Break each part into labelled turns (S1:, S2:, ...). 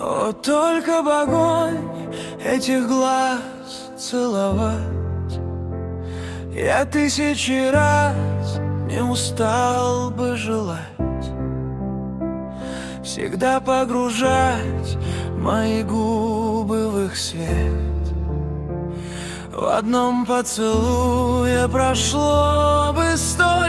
S1: О, только бы огонь этих глаз целовать, я тысячи раз не устал бы желать всегда погружать мои губы в их свет. В одном поцелуе прошло бы 100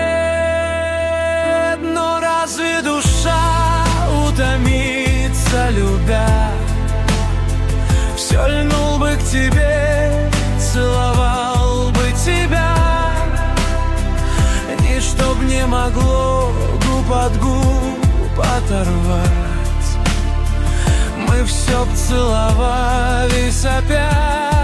S1: лет. Но разве душа утомится, любя? Все льнул бы к тебе, целовал бы тебя. Ничто б не могло губ от губ оторвать. Мы все б целовались опять.